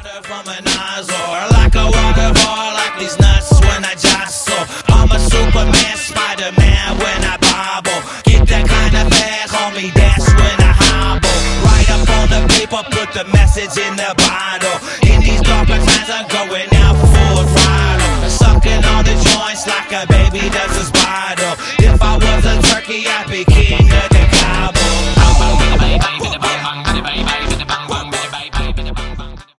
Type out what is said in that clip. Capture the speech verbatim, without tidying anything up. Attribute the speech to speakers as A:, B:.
A: water from a nozzle, like a waterfall, like these nuts when I jostle. I'm a Superman, Spider-Man when I bobble. Get that kind of bag, homie, that's when I hobble. Right up on the paper, put the message in the bottle. In these darker times, I'm going out full throttle, sucking on the joints like a baby does his bottle. If I was a turkey, I'd be king